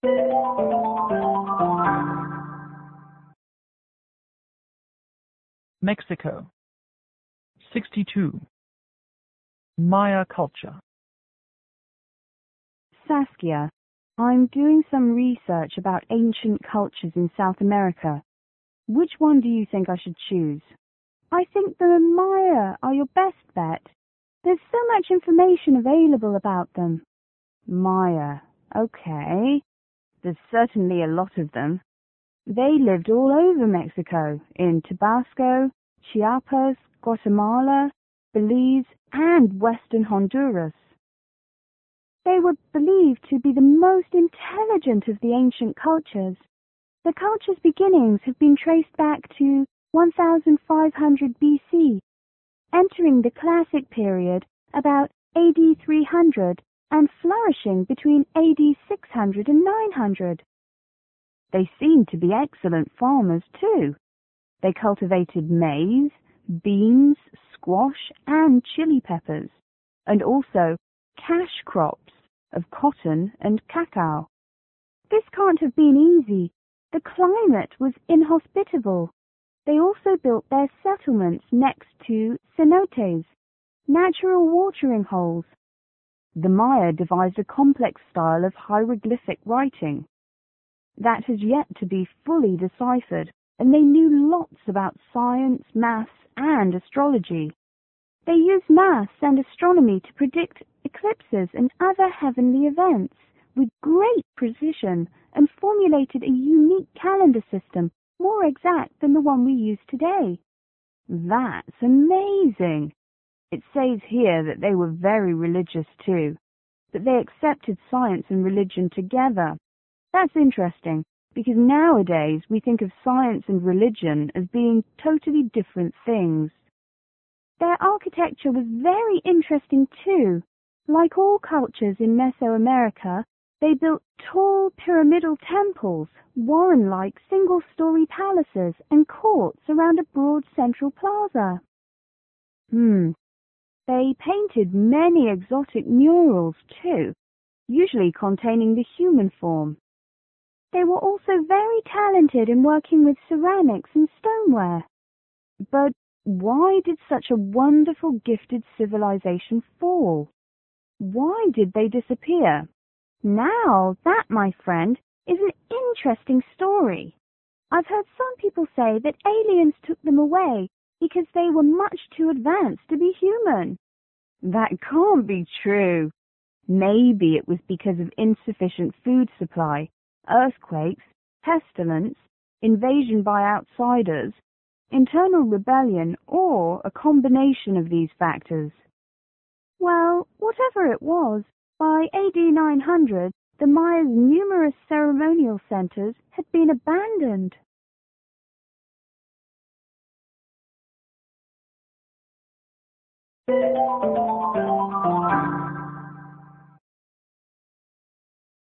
Mexico. 62. Maya culture. Saskia, I'm doing some research about ancient cultures in South America. Which one do you think I should choose? I think the Maya are your best bet. There's so much information available about them. Maya, okay. There's certainly a lot of them. They lived all over Mexico, in Tabasco, Chiapas, Guatemala, Belize, and western Honduras. They were believed to be the most intelligent of the ancient cultures. The culture's beginnings have been traced back to 1500 BC, entering the Classic period about AD 300 and flourishing between AD 600 and 900. They seemed to be excellent farmers too. They cultivated maize, beans, squash, and chili peppers, and also cash crops of cotton and cacao. This can't have been easy. The climate was inhospitable. They also built their settlements next to cenotes, natural watering holes. The Maya devised a complex style of hieroglyphic writing that has yet to be fully deciphered, and they knew lots about science, maths, and astrology. They used maths and astronomy to predict eclipses and other heavenly events with great precision and formulated a unique calendar system more exact than the one we use today. That's amazing. It says here that they were very religious too, that they accepted science and religion together. That's interesting, because nowadays we think of science and religion as being totally different things. Their architecture was very interesting too. Like all cultures in Mesoamerica, they built tall pyramidal temples, warren-like single-story palaces, and courts around a broad central plaza. They painted many exotic murals too, usually containing the human form. They were also very talented in working with ceramics and stoneware. But why did such a wonderful, gifted civilization fall? Why did they disappear? Now, that, my friend, is an interesting story. I've heard some people say that aliens took them away because they were much too advanced to be human. That can't be true. Maybe it was because of insufficient food supply, earthquakes, pestilence, invasion by outsiders, internal rebellion, or a combination of these factors. Well, whatever it was, by AD 900, the Maya's numerous ceremonial centers had been abandoned.